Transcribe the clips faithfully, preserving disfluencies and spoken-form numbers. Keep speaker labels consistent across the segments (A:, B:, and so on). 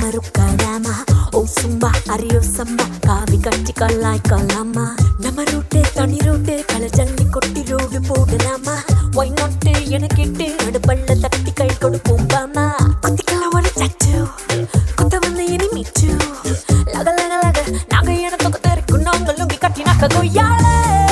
A: rukarama. Oh sumba, ario samba, kavi katti kallai kalama. Nama route, tani route, kala jalli kotti road podalama. Why not enakittu adu palla tatti kai kodu pombama. Kuthikala oru tattoo, kotha vanna ini michu. Laga laga laga, naga ena tokku therikku naanga lungi katti nakka goyale.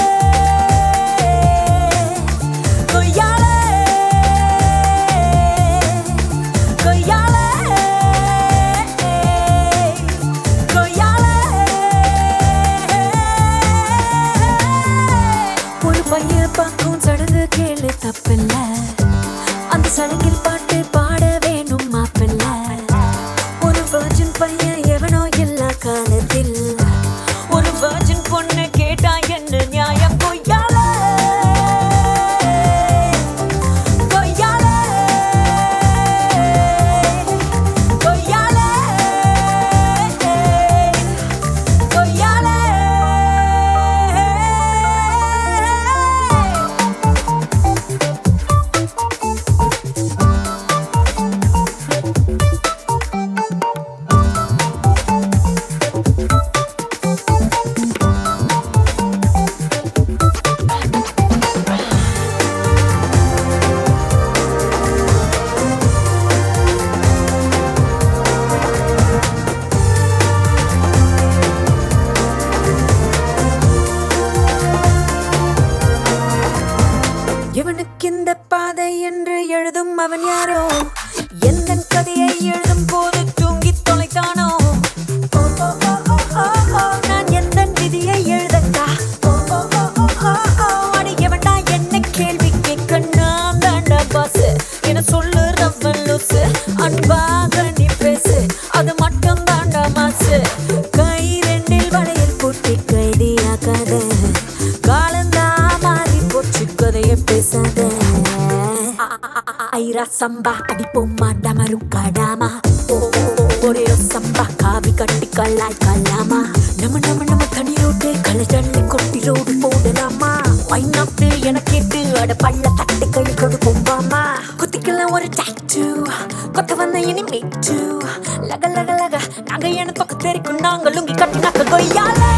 A: பாக்கும் சடங்கு கேளு தப்பில்ல அந்த சடங்கில் பாட்டு பாட வேணும் மாப்பில்ல ஒரு வர்ஜின் பையன் எவனோ எல்லா காலத்தில் ஒரு வர்ஜின் பொண்ணு கேட்டா என்ன நியாயம் கொய்யால கொய்யால கொய்யால கொய்யால எவனுக்கிந்த பாதை என்று எழுதும் அவன் யாரோ எந்தன் கதையை எழுதும் போது தூங்கி தொலைத்தானோ நான் எந்தன் விதியை எழுதட்டா அடி எவன்டா என்ன கேள்வி கேட்க நான் தாண்டா பாஸ் என சொல்லுறவன் லூசு அன்பாக நீ பேசு அது மட்டும் தாண்டா மாசு கை ரெண்டில் வளையல் போட்டு கைதியாக்காத காலந்தா மாறி போச்சு கதையை பேசாத ஐரா சம்பா அடிப்போம்மா டமரு கடமா ஒரே சம்பா காவி கட்டி கல்லாய் கல்லாமா நம்ம நம்ம நம்ம தனி ரோட்டு கலஜல்லி கொட்டி ரோடு போடலாமா வைநாட்டு என கேட்டு அட பள்ள தட்டு கை கொடு போம்பாமா குத்திக்கெல்லாம் ஒரு டாட்டூ கொத்த வந்த இனி மீட்டு லக லக லக நாங்க என தொக்க தெரிக்கும் நாங்க லுங்கி கட்டி நாக்க கொய்யால